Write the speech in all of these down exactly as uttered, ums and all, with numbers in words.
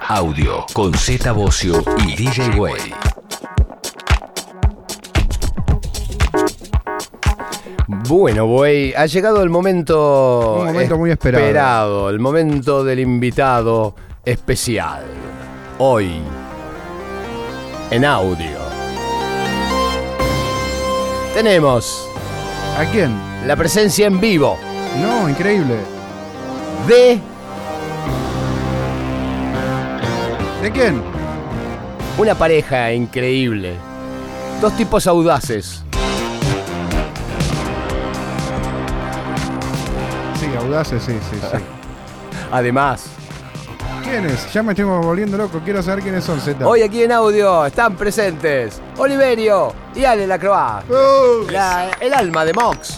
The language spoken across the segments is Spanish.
Audio con Zeta Bocio y D J Way. Bueno, Way, ha llegado el momento, Un momento muy esperado. esperado, el momento del invitado especial. Hoy, en audio, tenemos ¿A quién? la presencia en vivo No, increíble. de ¿De quién? una pareja increíble. Dos tipos audaces. Sí, audaces, sí, sí, sí. Además, ¿Quiénes? Ya me estoy volviendo loco. Quiero saber quiénes son, Z. hoy aquí en audio están presentes Oliverio y Ale Lacroix, ¡Uh! la- el alma de Mox.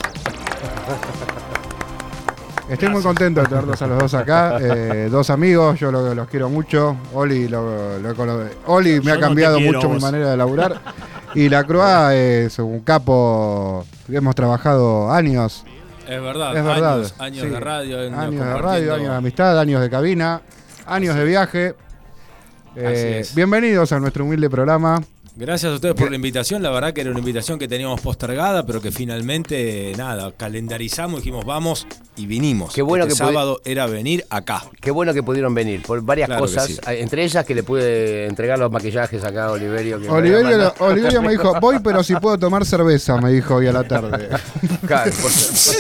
Estoy muy contento de tenerlos a los dos acá. Eh, dos amigos, yo lo- los quiero mucho. Oli, lo, lo cono- Oli me Yo ha no cambiado te quiero, mucho mi vos. manera de laburar. Y Lacroix es un capo que hemos trabajado años. Es verdad, Es verdad. años, años sí. de radio. Años de radio, compartiendo. años de amistad, años de cabina, años de viaje. Eh, es. bienvenidos a nuestro humilde programa. Gracias a ustedes por la invitación. La verdad que era una invitación que teníamos postergada, pero que finalmente, nada, calendarizamos, dijimos vamos y vinimos. Qué bueno este que pudi- sábado era venir acá. Qué bueno que pudieron venir, por varias Claro que cosas, sí. entre ellas que le pude entregar los maquillajes acá a Oliverio. Que me había Oliverio, mandado. Oliverio me dijo, voy pero si puedo tomar cerveza, me dijo hoy a la tarde. Claro, por,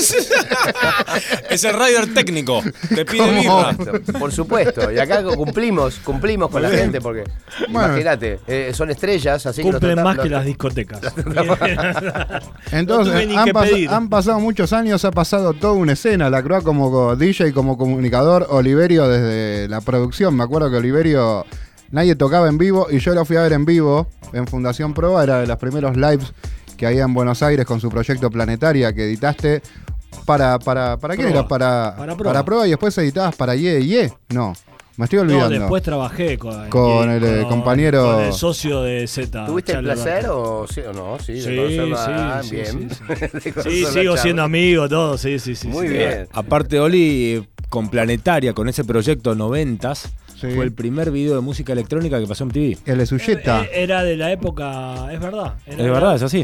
Es el rider técnico. Te pide ¿Cómo? birra. por supuesto, y acá cumplimos, cumplimos con la gente, porque Bueno. imagínate, eh, son estrellas, así que Cumplen los más trata- que los- las discotecas. Entonces, No tuve ni han, que pas- pedir. han pasado muchos años, ha pasado toda una escena. Lacroix como D J, como comunicador, Oliverio desde la producción. Me acuerdo que Oliverio nadie tocaba en vivo y yo lo fui a ver en vivo en Fundación Proa. Era de los primeros lives que había en Buenos Aires con su proyecto Planetaria que editaste. ¿Para, para, para qué Proa. era? Para, Para Proa. para Proa y después editabas para Ye Ye. No, me estoy No, olvidando. después trabajé con, Con el, eh, compañero- Con el socio de Z. ¿Tuviste el Charlie placer Alberto. o sí o no? Sí, de Sí, conocerlo. sí, Ah, sí, bien. sí, sí. De Sí, conocerlo a sigo Charlie. siendo amigo, todo, sí, sí, sí. Muy sí. bien. Aparte, Oli, con Planetaria, con ese proyecto noventas, Sí. fue el primer video de música electrónica que pasó en M T V. El de Suyeta. Eh, Era de la época, es verdad. era Es verdad, es así.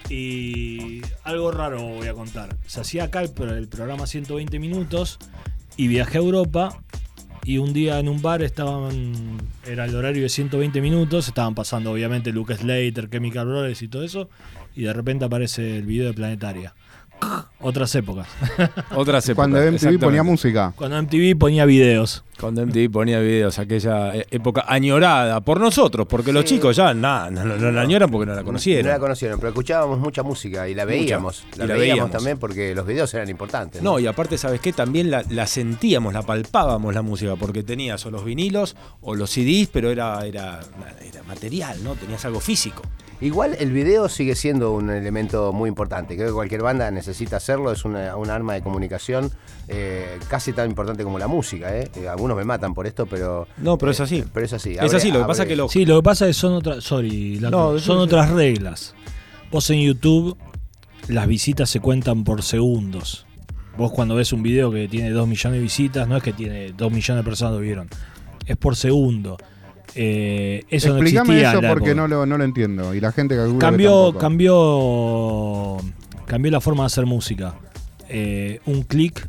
Y algo raro voy a contar. Se hacía acá el, pro- el programa ciento veinte minutos y viajé a Europa y un día en un bar estaban, era el horario de ciento veinte minutos, estaban pasando obviamente Luke Slater, Chemical Brothers y todo eso y de repente aparece el video de Planetaria. Otras épocas. Otras épocas. Cuando M T V exactamente. ponía música. Cuando M T V ponía videos. Cuando M T V ponía videos, aquella eh, época añorada por nosotros, porque los Sí. chicos ya nada, no, no, no la añoran porque no la No conocieron. la conocieron, pero escuchábamos mucha música y la Mucha. veíamos. La, Y la veíamos, veíamos. también porque los videos eran importantes. No, y aparte, ¿sabes qué? También la, la sentíamos, la palpábamos la música, porque tenías o los vinilos o los C Ds, pero era, era, era material, ¿no? Tenías algo físico. Igual el video sigue siendo un elemento muy importante. Creo que cualquier banda necesita hacerlo. Es una, un arma de comunicación eh, casi tan importante como la música. ¿eh? Eh, Algunos me matan por esto, pero... No, pero es eh, así. Pero es así. Es Abre- así, lo que abre- pasa es que lo... Sí, lo que pasa es que son otras, sorry, la- No, son sí, otras reglas. Vos en YouTube las visitas se cuentan por segundos. Vos cuando ves un video que tiene dos millones de visitas, no es que tiene dos millones de personas lo vieron, es por segundo. Eh, eso no Explícame existía. eso en la porque época. no lo, no lo entiendo. Y la gente calcula que cambió, tampoco. cambió, cambió la forma de hacer música. Eh, un clic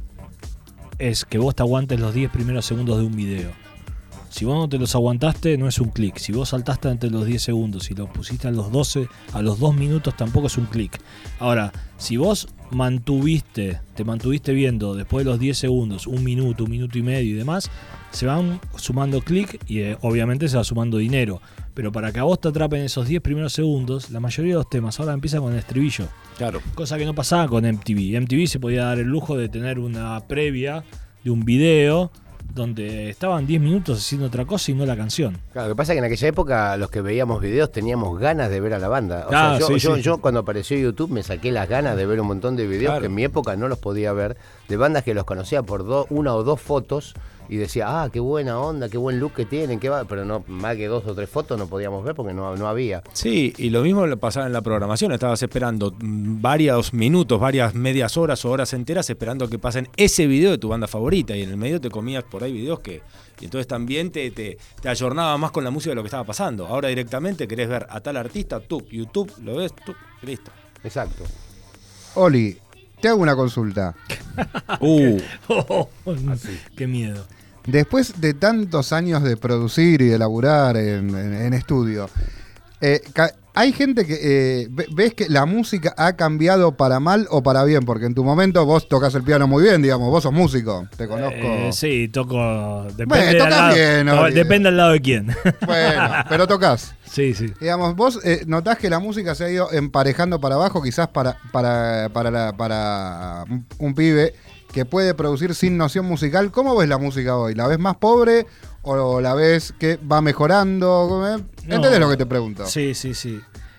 es que vos te aguantes los diez primeros segundos de un video. Si vos no te los aguantaste, no es un clic. Si vos saltaste entre los diez segundos y los pusiste a los doce, a los dos minutos, tampoco es un clic. Ahora, si vos mantuviste, te mantuviste viendo después de los diez segundos, un minuto, un minuto y medio y demás, se van sumando clic y eh, obviamente se va sumando dinero. Pero para que a vos te atrapen esos diez primeros segundos, la mayoría de los temas ahora empiezan con el estribillo. Claro. Cosa que no pasaba con M T V. M T V se podía dar el lujo de tener una previa de un video donde estaban diez minutos haciendo otra cosa y no la canción. Claro, lo que pasa es que en aquella época los que veíamos videos teníamos ganas de ver a la banda. O Ah, sea, yo, sí, yo, sí. yo cuando apareció YouTube me saqué las ganas de ver un montón de videos Claro. que en mi época no los podía ver, de bandas que los conocía por do- una o dos fotos y decía, ah, qué buena onda, qué buen look que tienen, qué va, pero no, más que dos o tres fotos no podíamos ver porque no, no había. Sí, y lo mismo le pasaba en la programación, estabas esperando varios minutos, varias medias horas o horas enteras esperando que pasen ese video de tu banda favorita, y en el medio te comías por ahí videos que, y entonces también te, te, te ayornaba más con la música de lo que estaba pasando. Ahora directamente querés ver a tal artista, tú, YouTube, lo ves, tú, listo. Exacto. Oli, te hago una consulta. Uh. Oh, qué miedo. Después de tantos años de producir y de laburar en, en, en estudio, eh, ca- hay gente que eh, ve- ves que la música ha cambiado para mal o para bien, porque en tu momento vos tocas el piano muy bien, digamos, vos sos músico, te conozco. Eh, sí, toco. Depende, Bueno, del tocas lado, bien, to- Oli. depende del lado de quién. Bueno, pero tocas. Sí, sí. Digamos, vos eh, notás que la música se ha ido emparejando para abajo, quizás para, para, para, la- para un, un pibe que puede producir sin noción musical. ¿Cómo ves la música hoy? ¿La ves más pobre o la ves que va mejorando? ¿Entendés No. lo que te pregunto? Sí, sí, sí.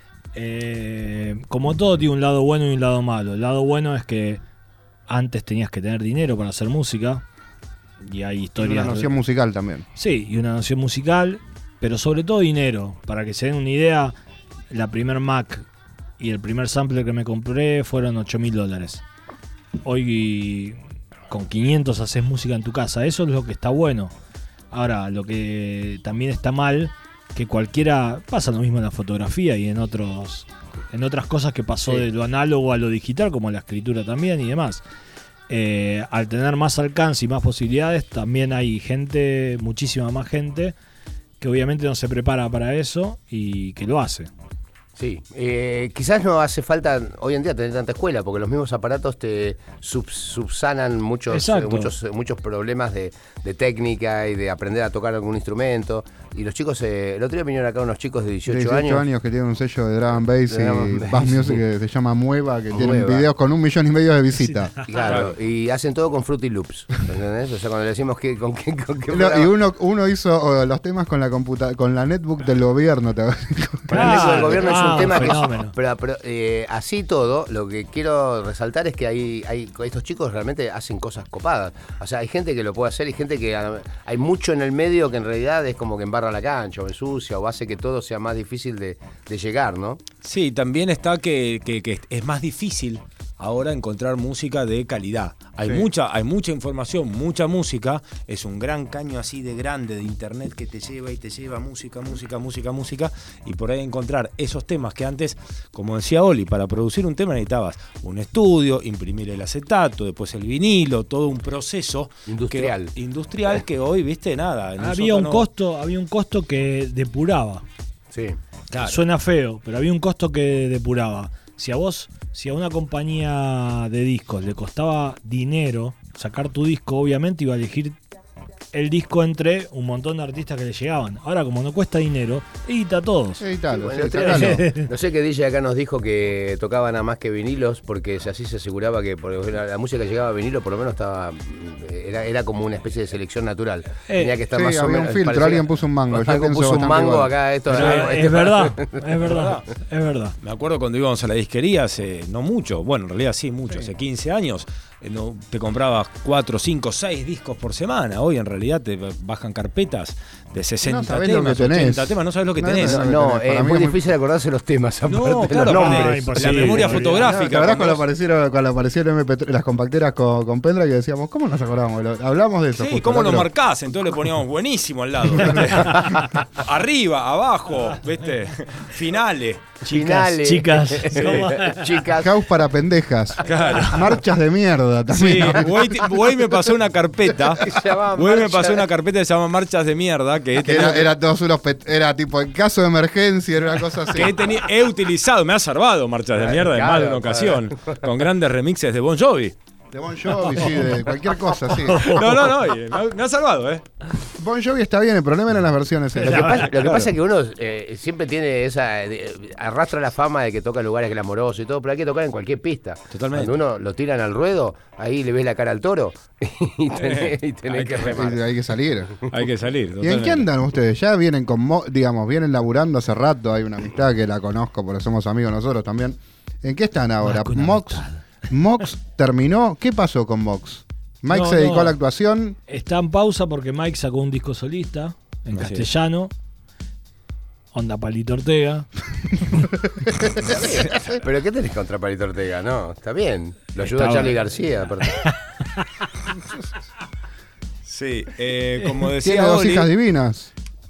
Eh, como todo tiene un lado bueno y un lado malo. El lado bueno es que antes tenías que tener dinero para hacer música. Y hay Y historias. una noción musical también. Sí, y una noción musical, pero sobre todo dinero. Para que se den una idea, la primer Mac y el primer sampler que me compré fueron ocho mil dólares. Hoy con quinientos haces música en tu casa. Eso es lo que está bueno. Ahora, lo que también está mal, que cualquiera, pasa lo mismo en la fotografía y en otros en otras cosas que pasó Sí. de lo análogo a lo digital, como la escritura también y demás. Eh, al tener más alcance y más posibilidades, también hay gente, muchísima más gente, que obviamente no se prepara para eso y que lo hace. Sí, eh, quizás no hace falta hoy en día tener tanta escuela, porque los mismos aparatos te sub- subsanan muchos, eh, Exacto. muchos, eh, muchos problemas de, de técnica y de aprender a tocar algún instrumento. Y los chicos, eh, el otro día vinieron acá unos chicos de dieciocho, dieciocho años. años que tienen un sello de Drum and Bass De Drum y and Bass, Bass Music sí. que se llama Mueva, que tienen Mueva. videos con un millón y medio de visitas. Claro, y hacen todo con Fruity Loops, ¿entendés? O sea, cuando le decimos que con qué con qué Lo- programa- y uno, uno hizo oh, los temas con la computa con la netbook del gobierno. ¿te acuerdas? Con el eco del gobierno es Ah, un tema que es- fenómeno. pero, pero, eh, así todo, lo que quiero resaltar es que hay, hay estos chicos realmente hacen cosas copadas. O sea, hay gente que lo puede hacer y gente que ah, hay mucho en el medio que en realidad es como que embarra la cancha o ensucia o hace que todo sea más difícil de, de llegar, ¿no? Sí, también está que, que- que es más difícil ahora encontrar música de calidad. Hay Sí. mucha, hay mucha información, mucha música. Es un gran caño así de grande de internet que te lleva y te lleva música, música, música, música. Y por ahí encontrar esos temas que antes, como decía Oli, para producir un tema necesitabas un estudio, imprimir el acetato, después el vinilo, todo un proceso Industrial. que, industrial que hoy, viste, nada. en un Había un sótano- costo, había un costo que depuraba. Sí. Claro. Suena feo, pero había un costo que depuraba. Si a vos, si a una compañía de discos le costaba dinero sacar tu disco, obviamente iba a elegir el disco entre un montón de artistas que le llegaban. Ahora, como no cuesta dinero, edita a todos. Editalo, Bueno, sí, el otro día- sacalo. no sé qué D J acá nos dijo que tocaba nada más que vinilos, porque así se aseguraba que por la, la música que llegaba a vinilo por lo menos estaba era, era como una especie de selección natural. Eh, Tenía que estar sí, más o había menos. un filtro, parecía- alguien puso un mango, yo Alguien pienso puso un bastante mango igual. acá, esto Pero este- es verdad, es verdad, es verdad. Me acuerdo cuando íbamos a la disquería hace no mucho, bueno, en realidad sí, mucho, hace quince años, eh, no, te comprabas cuatro, cinco, seis discos por semana. Hoy en realidad te bajan carpetas de sesenta No sabés lo temas, que tenés. ochenta temas, no sabes lo que No, tenés. no, No, Para es mí muy es muy- difícil acordarse los temas, aparte No, de claro, los porque nombres. Ay, por la sí, memoria olvidá. fotográfica. ¿Te acordás cuando vos- aparecieron, cuando aparecieron M P tres, las compacteras con, con pendrive que decíamos, ¿cómo nos acordamos? Lo- Hablamos de eso. Sí, justo, ¿cómo ¿no? lo Pero- marcás? Entonces le poníamos buenísimo al lado. ¿viste? Arriba, abajo, ¿viste? Finales. Finales. Chicas, Chicas. House para pendejas. Claro. Marchas de mierda Sí, también. Güey te- Güey me pasó una carpeta. Se llamaba Güey me Marcha- pasó una carpeta que se llama Marchas de Mierda. Que he Que tenido era, era todos unos pet- era tipo en caso de emergencia, era una cosa así. que he, teni- he utilizado, me ha salvado Marchas de Mierda en Claro, más de una ocasión, con grandes remixes de Bon Jovi. De Bon Jovi, sí, de cualquier cosa, sí. No, no, no, y me ha, me ha salvado, ¿eh? Bon Jovi está bien, el problema eran las versiones. Lo que esas. pasa, lo que Claro. pasa es que uno eh, siempre tiene esa. de- arrastra la fama de que toca en lugares glamorosos y todo, pero hay que tocar en cualquier pista. Totalmente. Cuando uno lo tiran al ruedo, ahí le ves la cara al toro y tenés, y tenés Hay que que- remar. Sí, hay que salir. Hay que salir. ¿Y en totalmente. qué andan ustedes? Ya vienen con, mo- digamos, vienen laburando hace rato, hay una amistad que la conozco porque somos amigos nosotros también. ¿En qué están ahora? Más que una Mox, amistad. Mox terminó. ¿Qué pasó con Mox? Mike No, se dedicó no. a la actuación. Está en pausa porque Mike sacó un disco solista en Así es. castellano. Onda Palito Ortega. ¿Pero qué tenés contra Palito Ortega? No, está bien. Lo ayuda Está Charly bueno. García. aparte. Sí, eh, como decía Tiene dos Oli, hijas divinas.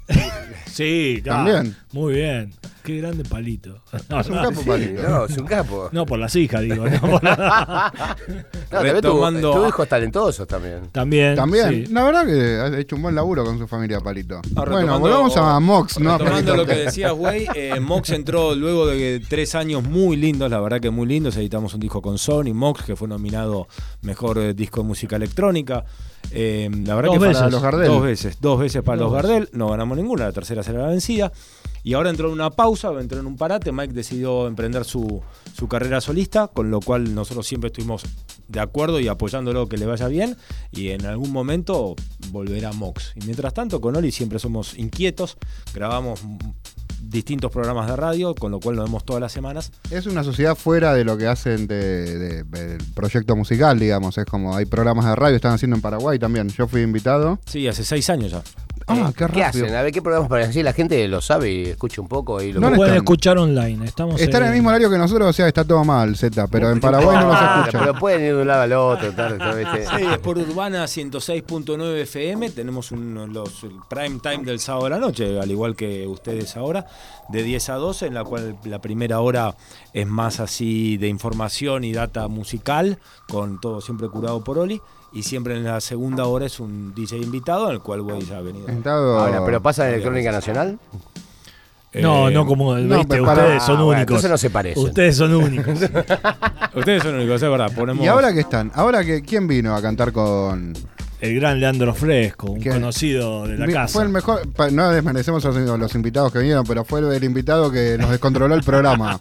Sí, claro. También. Muy bien. Qué grande Palito. No, Es un no, capo, Palito. No, es un capo. no, por las hijas, digo. No, por la- No, también tuvo, retomando- tuvo hijos talentosos también. También. También. sí. La verdad que ha hecho un buen laburo con su familia, Palito. Ah, Bueno, retomando- volvamos a Mox, ¿no? a Retomando Palito lo que Ortega. decías, güey, eh, Mox entró luego de tres años muy lindos, la verdad que muy lindos. Editamos un disco con Sony, Mox, que fue nominado Mejor eh, Disco de Música Electrónica. Eh, la verdad Dos que veces. Para los Gardel. Dos veces, dos veces para Dos los veces. Gardel, no ganamos ninguna, la tercera será la vencida. Y ahora entró en una pausa, entró en un parate. Mike decidió emprender su, su carrera solista, con lo cual nosotros siempre estuvimos de acuerdo y apoyándolo que le vaya bien. Y en algún momento volverá Mox. Y mientras tanto, con Oli siempre somos inquietos, grabamos mm, distintos programas de radio, con lo cual nos vemos todas las semanas. Es una sociedad fuera de lo que hacen de, de- del proyecto musical, digamos. Es como hay programas de radio, están haciendo en Paraguay también. Yo fui invitado. Sí, hace seis años ya. Ah, qué ¿Qué rápido. hacen? A ver, ¿qué programas para decir? La gente lo sabe y escucha un poco y lo No Lo le pueden están- escuchar online. Estamos Está en el mismo horario que nosotros, o sea, está todo mal, Z, pero en Paraguay no los Ah, escuchan. Pero pueden ir de un lado al otro. Tal, tal, ¿viste? Sí, es por Urbana ciento seis punto nueve F M. Tenemos un, los el prime time del sábado a la noche, al igual que ustedes ahora, de diez a doce, en la cual la primera hora es más así de información y data musical, con todo siempre curado por Oli. Y siempre en la segunda hora es un D J invitado, en el cual güey ya ha venido. Invitado- Ahora, ¿pero pasa en Electrónica Nacional? No, Eh, no como no, ¿viste? pero para- Ustedes son Ah, bueno, únicos. entonces no se parecen. Ustedes son únicos. Ustedes son únicos, es verdad. Ponemos... ¿Y ahora qué están? ¿Ahora que quién vino a cantar con...? El gran Leandro Fresco, un ¿Qué? conocido de la Vi- casa. Fue el mejor, pa- no desmerecemos a los, los invitados que vinieron, pero fue el, el invitado que nos descontroló el programa.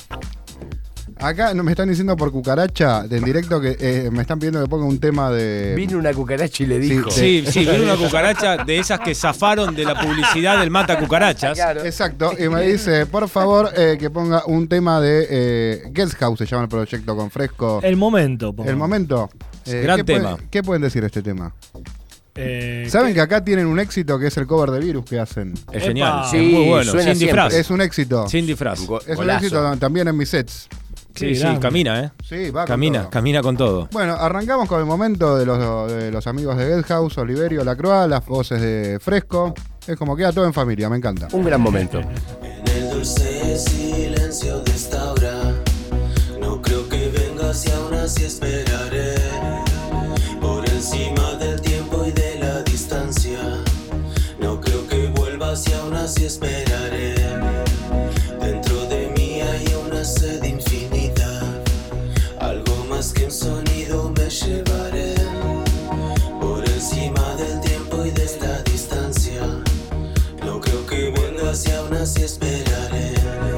Acá no, me están diciendo por cucaracha de en directo que eh, me están pidiendo que ponga un tema de... Vino una cucaracha y le dijo. Sí, sí, viene una cucaracha de esas que zafaron de la publicidad del mata cucarachas. Claro. Exacto, y me dice, por favor, eh, que ponga un tema de eh, Guest House, se llama el proyecto con Fresco. El momento. po. El momento. Eh, Gran ¿qué tema. pueden- ¿Qué pueden decir de este tema? Eh, ¿Saben ¿qué? que acá tienen un éxito que es el cover de Virus que hacen? Es genial, Epa. es Sí, muy bueno. suena Sin siempre. disfraz. Es un éxito. Sin disfraz. Go- Es un golazo. éxito también en mis sets. Sí, Qué sí, grande. camina, ¿eh? Sí, va con Camina, todo. camina con todo. Bueno, arrancamos con el momento de los, de los amigos de Guest House, Oliverio, Lacroix, las voces de Fresco. Es como queda todo en familia, me encanta. Un gran momento. En el dulce silencio de esta hora, no creo que vengas y aún así esperaré. Por encima del tiempo y de la distancia, no creo que vuelvas y aún así esperaré. Dentro de mí hay una sed infinita, algo más que un sonido me llevaré. Por encima del tiempo y de esta distancia, no creo que vengas y aún así esperaré.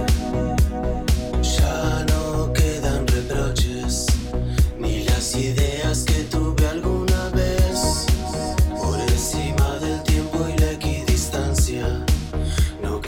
Ya no quedan reproches, ni las ideas que tuve alguna vez. Por encima del tiempo y la equidistancia, no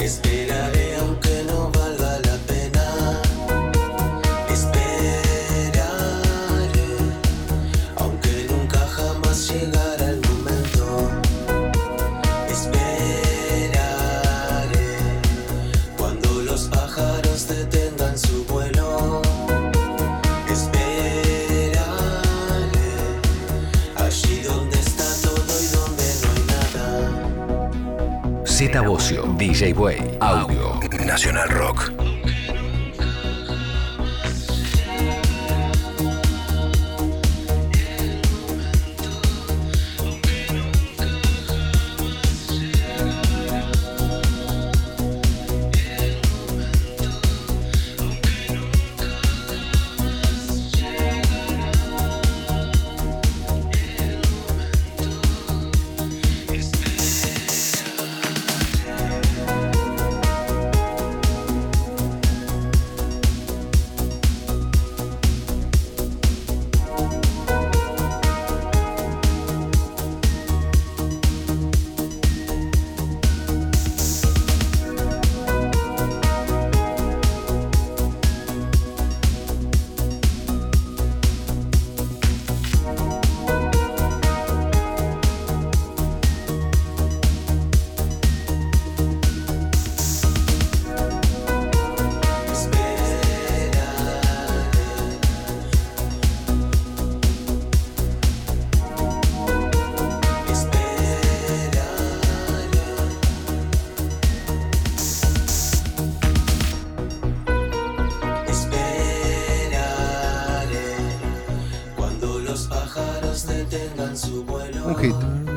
Esperaré aunque no valga la pena. Esperaré aunque nunca jamás llegara el momento. Esperaré cuando los pájaros detengan su vuelo. Esperaré allí donde está todo y donde no hay nada. Zeta Bosio, D J Way, Audio, Nacional Rock. Un hit.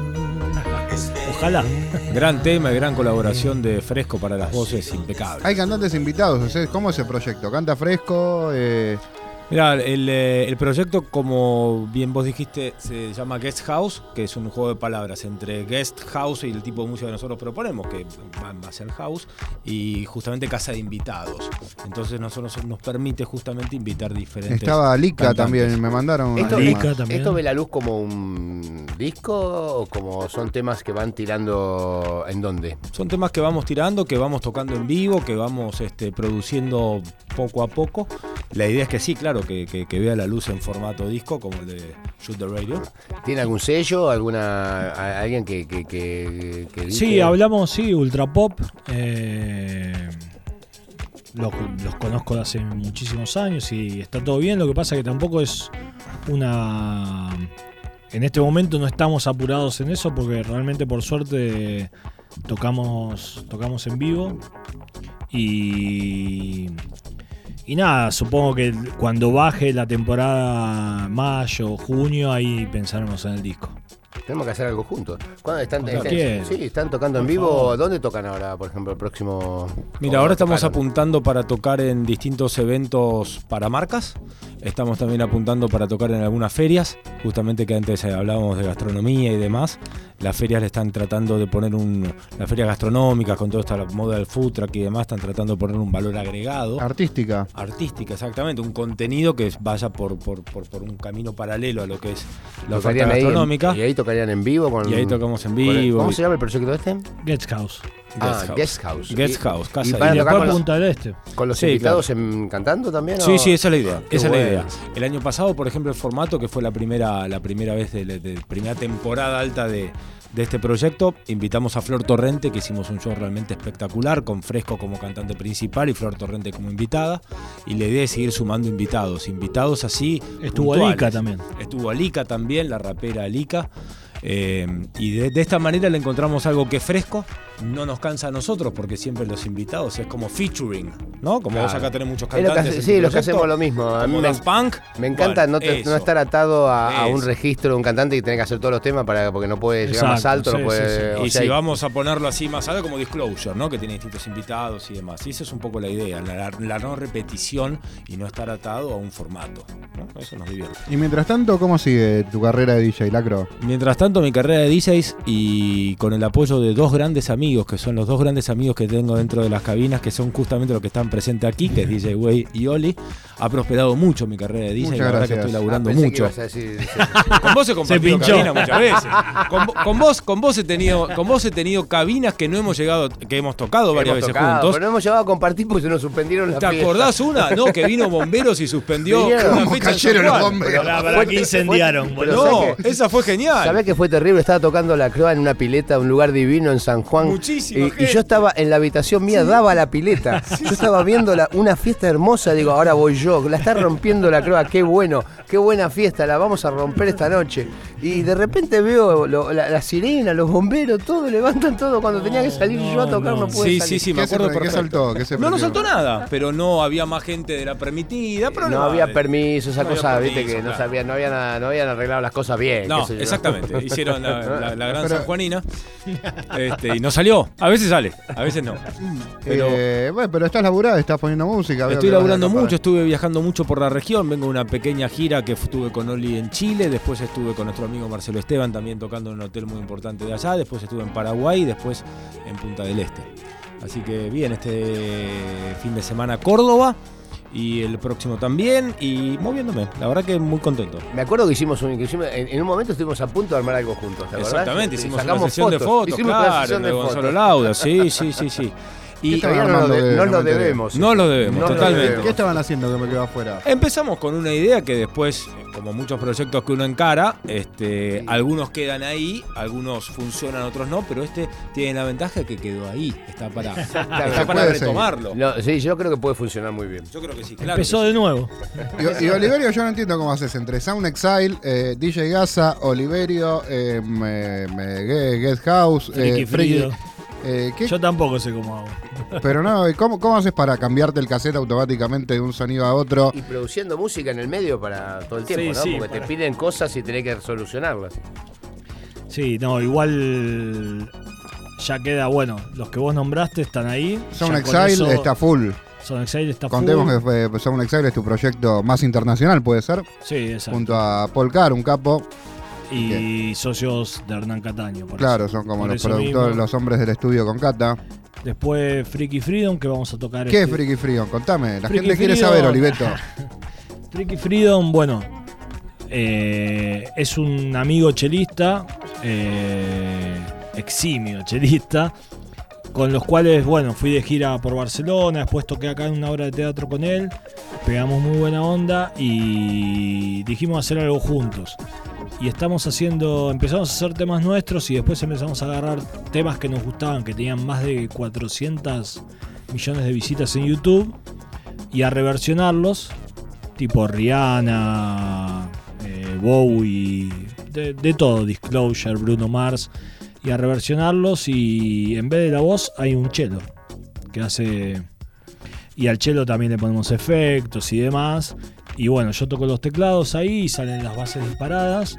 Ojalá. Gran tema y gran colaboración de Fresco para las voces impecables. Hay cantantes invitados, o sea, ¿cómo es el proyecto? ¿Canta Fresco? Eh... Mirá, el, eh, el proyecto, como bien vos dijiste, se llama Guest House, que es un juego de palabras entre Guest House y el tipo de música que nosotros proponemos, que va en base al house, y justamente casa de invitados. Entonces nosotros nos permite justamente invitar diferentes. Estaba Lika cantantes. También, me mandaron. ¿Esto, Lika esto- también. ¿Esto ve la luz como un disco o como son temas que van tirando en dónde? Son temas que vamos tirando, que vamos tocando en vivo, que vamos este, produciendo poco a poco. La idea es que sí, claro, que, que, que vea la luz en formato disco, como el de Shoot the Radio. ¿Tiene algún sello? ¿Alguna a- alguien que, que, que, que Sí, edite? hablamos, sí, Ultra Pop. Eh, los, los conozco de hace muchísimos años y está todo bien. Lo que pasa que tampoco es una... En este momento no estamos apurados en eso porque realmente por suerte tocamos, tocamos en vivo. Y... Y nada, supongo que cuando baje la temporada mayo o junio, ahí pensaremos en el disco. Tenemos que hacer algo juntos. ¿Cuándo están, Cuando están- quieran. sí, están tocando en Por vivo? favor. ¿Dónde tocan ahora, por ejemplo, el próximo? Mira, ¿O ahora estamos tocaron? apuntando para tocar en distintos eventos para marcas. Estamos también apuntando para tocar en algunas ferias, justamente que antes hablábamos de gastronomía y demás. Las ferias le están tratando de poner un... Las ferias gastronómicas, con toda esta moda del food truck y demás, están tratando de poner un valor agregado. Artística. Artística, exactamente. Un contenido que vaya por, por, por, por un camino paralelo a lo que es la oferta Tocarían ahí en- gastronómica. y ahí tocarían en vivo con. Y ahí tocamos en con el- vivo. ¿Cómo se llama el proyecto este? Guest House. Ah, Guest House. Guest Y- House, casa y de- van a Y tocar después con los, Punta del Este. con los Sí, invitados en- cantando también. Sí, o? sí, esa es la idea. Qué Esa es la bueno. idea. El año pasado, por ejemplo, el formato, que fue la primera, la primera vez de, de- de primera temporada alta de, de este proyecto, invitamos a Flor Torrente, que hicimos un show realmente espectacular, con Fresco como cantante principal y Flor Torrente como invitada. Y la idea es seguir sumando invitados. Invitados así. Estuvo puntuales. Alika también. Estuvo Alika también, la rapera Alika. Eh, y de, de esta manera le encontramos algo que es fresco, no nos cansa a nosotros porque siempre los invitados es como featuring, ¿no? Como vos Claro. acá tenés muchos Es lo que cantantes. hace- en sí, tu los que proyecto, hacemos lo mismo. A mí como me- Daft Punk. Me encanta Bueno, no, te- eso. no estar atado a, a un Eso. registro de un cantante y tener que hacer todos los temas para, porque no puede llegar más Exacto, alto. sí, no puede, sí, sí. o Y sea, si hay- vamos a ponerlo así más alto, como Disclosure, ¿no? Que tiene distintos invitados y demás. Y esa es un poco la idea, la, la no repetición y no estar atado a un formato, ¿no? Eso nos divierte. Y mientras tanto, ¿cómo sigue tu carrera de D J, Lacro? Mientras tanto, mi carrera de D Js y con el apoyo de dos grandes amigos amigos, que son los dos grandes amigos que tengo dentro de las cabinas, que son justamente los que están presentes aquí, que es D J Way y Oli. Ha prosperado mucho mi carrera de D J, Muchas la verdad gracias. que estoy laburando Ah, pensé que mucho. ibas a decir- Con vos he compartido pinchó. cabina muchas veces. Con, vo- con vos, con vos he tenido, con vos he tenido cabinas que no hemos llegado, que hemos tocado varias Hemos veces tocado, juntos. Pero no hemos llegado a compartir porque se nos suspendieron las ¿Te fiestas. acordás una? No, que vino bomberos y suspendió Vinieron. una ¿Cómo fecha en cayeron San los Juan. bomberos? Pará, pará, Fue- que incendiaron, fue- boludo. No, ¿Sabés qué? esa fue genial. ¿Sabés que fue terrible? Estaba tocando la croa en una pileta, un lugar divino en San Juan. Muchísima y, y gente. yo estaba en la habitación mía, daba la pileta. Yo estaba viendo la- una fiesta hermosa, digo, ahora voy yo. La está rompiendo la croa, qué bueno, qué buena fiesta, la vamos a romper esta noche. Y de repente veo lo- la, la sirena, los bomberos, todo, levantan todo. Cuando tenía que salir yo a tocar, no, no. pude Sí, salir. sí, sí, me ¿Qué se acuerdo pre- qué perfecto. saltó? ¿Qué se No, no prendió? saltó nada, pero no había más gente de la permitida, pero No no había permiso, esa no había cosa, viste, permiso, que no claro. sabían, no habían, no habían arreglado las cosas bien. No, qué sé yo. exactamente. Hicieron la, la- la gran Pero- sanjuanina este, y no salió. A veces sale, a veces no. Pero Eh, bueno, pero estás laburado, estás poniendo música. veo estoy que vas a laburando acampar. mucho, estuve viajando mucho por la región. Vengo de una pequeña gira que estuve con Oli en Chile. Después estuve con nuestro amigo Marcelo Esteban también tocando en un hotel muy importante de allá. Después estuve en Paraguay y después en Punta del Este. Así que bien, este fin de semana Córdoba y el próximo también. Y moviéndome, la verdad que muy contento. Me acuerdo que hicimos un, que hicimos- en, en un momento estuvimos a punto de armar algo juntos, ¿te acordás? Exactamente, Y hicimos sacamos una sesión de fotos, hicimos una claro, sesión de, de Gonzalo fotos. Lauda, sí, sí, sí, sí. ¿Qué Y estaban Todavía no, lo armando de- de- no no lo me enteré? debemos. no lo debemos, No lo totalmente. debemos. ¿Qué estaban haciendo que me quedó afuera? Empezamos con una idea que después, como muchos proyectos que uno encara, este, Sí. algunos quedan ahí, algunos funcionan, otros no, pero este tiene la ventaja que quedó ahí, está para, está para Puede seguir. retomarlo. No, sí, yo creo que puede funcionar muy bien. Yo creo que sí, claro. Empezó que de sí. nuevo. Y, y Oliverio, yo no entiendo cómo haces entre Sound Exile, eh, D J Gaza, Oliverio, eh, me, me- Ge- Get House, Friki eh, Friki- Frido. eh, ¿qué- Yo tampoco sé cómo hago. Pero no, ¿cómo, ¿cómo haces para cambiarte el cassette automáticamente de un sonido a otro? Y produciendo música en el medio para todo el tiempo, Sí, ¿no? sí, Porque para- te piden cosas y tenés que solucionarlas. Sí, no, igual ya queda, bueno, los que vos nombraste están ahí. Sound Ya con Exile eso- está full. Sound Exile está Contemos full. que fue- Sound Exile es tu proyecto más internacional, puede ser, Sí, exacto. junto a Paul Carr, un capo. Y socios de Hernán Cataño. por Claro, eso. son como Por los eso productores, mismo. los hombres del estudio con Cata. Después Freaky Freedom, que vamos a tocar. ¿Qué es este- Freaky Freedom? Contame, la Freaky gente quiere Freedom. saber, Oliveto. Freaky Freedom, bueno, eh, es un amigo chelista, eh, eximio chelista, con los cuales, bueno, fui de gira por Barcelona, después toqué acá en una obra de teatro con él, pegamos muy buena onda y dijimos hacer algo juntos. Y estamos haciendo, empezamos a hacer temas nuestros y después empezamos a agarrar temas que nos gustaban, que tenían más de cuatrocientos millones de visitas en YouTube, y a reversionarlos, tipo Rihanna, eh, Bowie, de, de todo, Disclosure, Bruno Mars, y a reversionarlos, y en vez de la voz hay un cello que hace, y al cello también le ponemos efectos y demás, y bueno, yo toco los teclados ahí y salen las bases disparadas,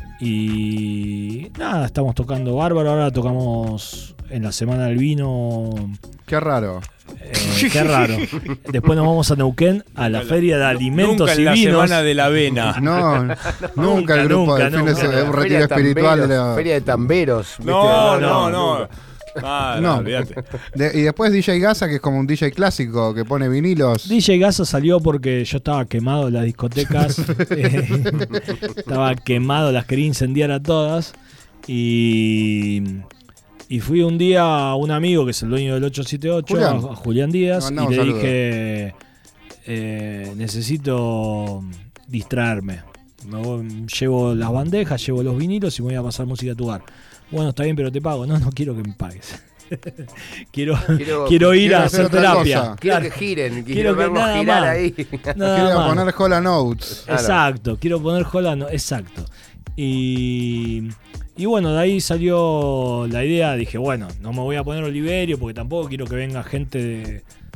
y nada, estamos tocando bárbaro. Ahora tocamos en la Semana del Vino. Qué raro. Eh, qué raro. Después nos vamos a Neuquén a la Feria de Alimentos Nunca en y la Vinos. Semana de la Avena. No, nunca el grupo nunca, de fin de nunca. se- un Feria retiro de espiritual de tamberos, la- Feria de tamberos. ¿viste? No, no, no. nunca. Ah, No. no, olvídate. De- y después D J Gaza, que es como un D J clásico que pone vinilos. D J Gaza salió porque yo estaba quemado en las discotecas. eh, estaba quemado, las quería incendiar a todas. Y, y fui un día a un amigo que es el dueño del ocho siete ocho, Julián. a, a Julián Díaz, Le y mandamos le saludos. dije, eh, necesito distraerme. Me voy- llevo las bandejas, llevo los vinilos y me voy a pasar música a tu bar. Bueno, está bien, pero te pago. No, no quiero que me pagues. quiero, Quiero- quiero ir quiero a hacer hacer otra terapia. cosa. Quiero Claro. que giren, quiero, Quiero que verlos nada girar más. ahí. Nada Quiero más. poner Hola Notes. Claro. Exacto, quiero poner Jolano, exacto. Y, y bueno, de ahí salió la idea, dije, bueno, no me voy a poner Oliverio porque tampoco quiero que venga gente de,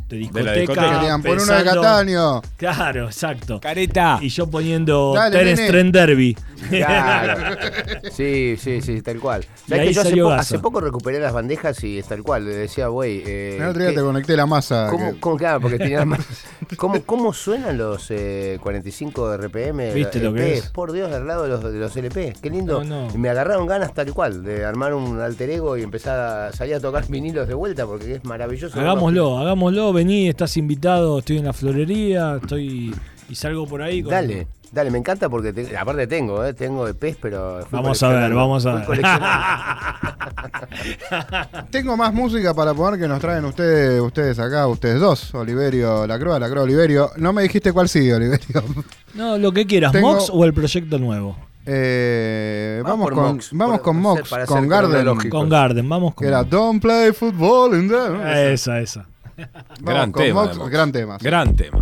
de la discoteca. discoteca. Que digan, pon uno de pensando- Cataño. Claro, exacto. Careta. Y yo poniendo Dale, Terence nene. Trent D'Arby. Claro. Sí, sí, sí, tal cual. Y ¿Sabés ahí que yo hace, salió po- Gaza. hace poco recuperé las bandejas y es tal cual? Le decía, güey. Eh, El otro día ¿qué- te conecté la masa. ¿Cómo, que- cómo, claro, porque tenía más. ¿Cómo, ¿Cómo suenan los eh, cuarenta y cinco R P M? ¿Viste lo que E P? es? Por Dios, al lado de los, de los L P. Qué lindo. No, no. Y me agarraron ganas tal cual de armar un alter ego y empezar a salir a tocar vinilos de vuelta porque es maravilloso. Hagámoslo, hagámoslo, vení, estás invitado, estoy en la florería, estoy y salgo por ahí con... Dale. Dale, me encanta porque te- aparte tengo, ¿eh? tengo E Pes, pero. fui Vamos a ver, coleccionando, vamos a fui ver. coleccionando. Tengo más música para poner que nos traen ustedes, ustedes acá, ustedes dos, Oliverio Lacroix, Lacroix Oliverio. No me dijiste cuál sigue, Oliverio. No, lo que quieras, Tengo- Mox o el proyecto nuevo. Eh, Vamos vamos por con, Mox, vamos por- con no sé, Mox, para con ser Garden. cronológico. Con Garden, vamos con Que era Don't Play Football in the... Esa, esa. Vamos Gran con tema. Mox, de Mox. gran tema. sí. Gran tema.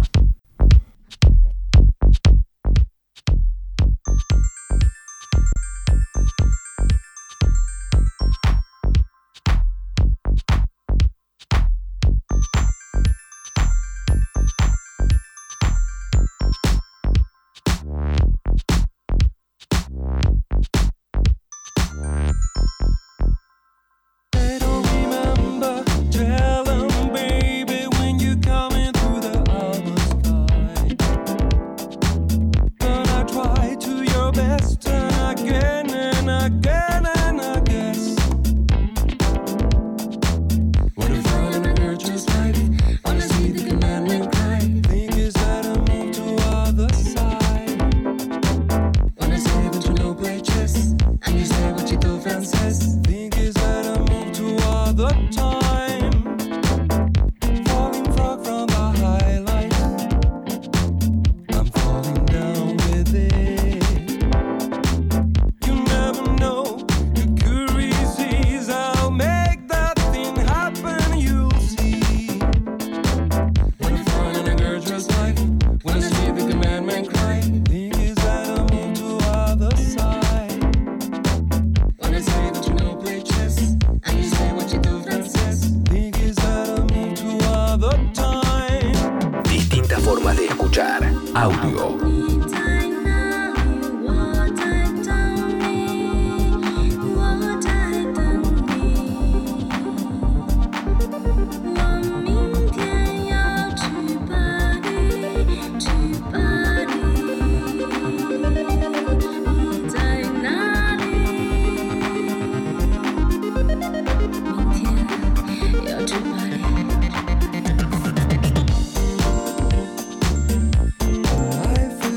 They don't remember. Tell them, baby, when you coming through the other sky. Gonna try to your best and again and again and again. What if all in a girl just like wanna see the commandment cry? Think is that a move to other side? Wanna say but you know play chess and you say what you do Frances. Think is that a move to other time? Falling frog from the highlight. I'm falling down with it. You never know. The curiosities I'll make that thing happen. You'll see. When I fall in a girl dressed like, when I see the commandment cry. Think is that a move to other side? Wanna say that you know play chess and you say what you do Frances. Think is that a move to other time? Distintas formas de escuchar. Audio. Life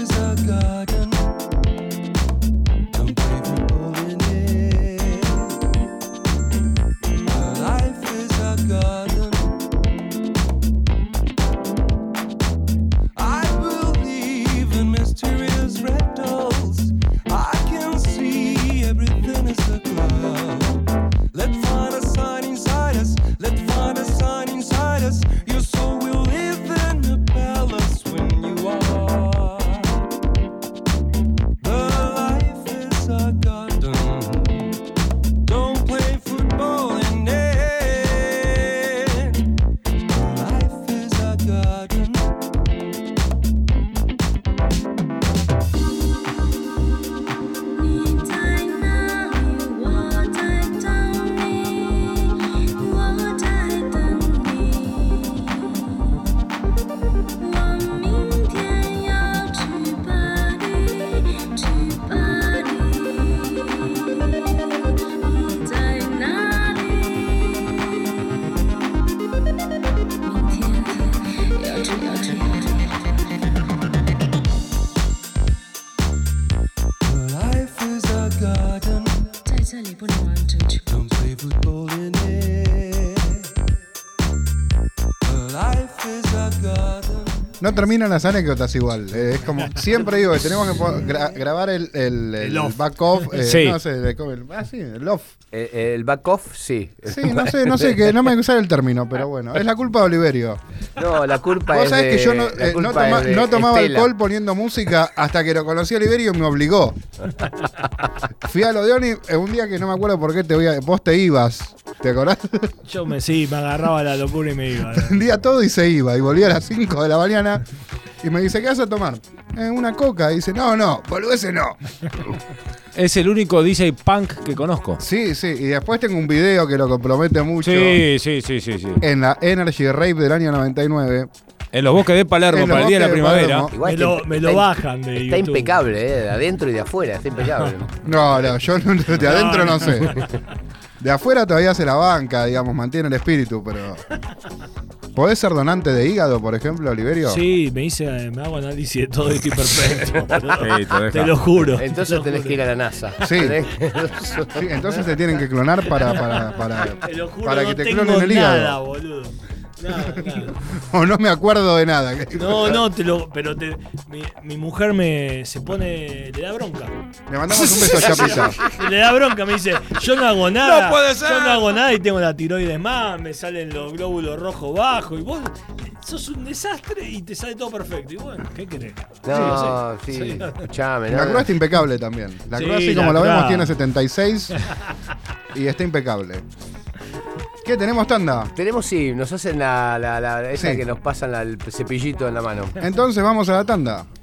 No terminan las anécdotas igual. Eh, es como, siempre digo que tenemos que po- gra- grabar el, el, el, El off. back-off. Eh, Sí. No sé, de- el, ah, sí, el off. El, el back off, sí. Sí, no sé, no sé, que no me sale el término, pero bueno. Es la culpa de Oliverio. No, la culpa Vos es sabés de, que yo no, la eh, no, culpa toma- es de no tomaba Estela. alcohol poniendo música hasta que lo conocí a Oliverio y me obligó. Fui a lo de Oni eh, un día que no me acuerdo por qué te voy a, vos te ibas. ¿Te acordás? Yo me sí, me agarraba la locura y me iba. Prendía todo y se iba. Y volvía a las cinco de la mañana y me dice, ¿qué vas a tomar? "Eh, una coca. Y dice, no, no, ese no. Es el único D J punk que conozco. Sí, sí. Y después tengo un video que lo compromete mucho. Sí, sí, sí, sí, sí. En la Energy Rave del año noventa y nueve. En los bosques de Palermo, En los para el día de la bosques de primavera. Palermo. Igual Me está lo- impe- me lo está- bajan de Está YouTube. impecable, ¿eh? De adentro y de afuera, está impecable. No, no, yo no- de adentro no sé. De afuera todavía se la banca, digamos, mantiene el espíritu, pero. ¿Podés ser donante de hígado, por ejemplo, Oliverio? Sí, me hice, me hago análisis de todo y estoy perfecto. Sí, te deja. Te lo juro. te Entonces lo tenés juro. que ir a la NASA. Sí. Tenés- Sí, entonces te tienen que clonar para, para, para, Te lo juro, para no que te tengo clonen el hígado. nada, boludo. Nada, nada. O no me acuerdo de nada. No, no, te lo, pero te, mi, mi mujer me se pone, le da bronca. Le mandamos un beso a Chapita. Le da bronca, me dice, yo no hago nada. ¡No puede ser! Yo no hago nada y tengo la tiroides más, me salen los glóbulos rojos bajos y vos sos un desastre y te sale todo perfecto. Y bueno, ¿qué querés? No, Sí, sí, sí. escuchame. La ¿no? cruz está impecable también. La Sí, cruz, así la como la cruz. vemos, tiene setenta y seis y está impecable. ¿Qué? ¿Tenemos tanda? Tenemos, sí, nos hacen la, la, la esa Sí. que nos pasan la- el cepillito en la mano. Entonces vamos a la tanda.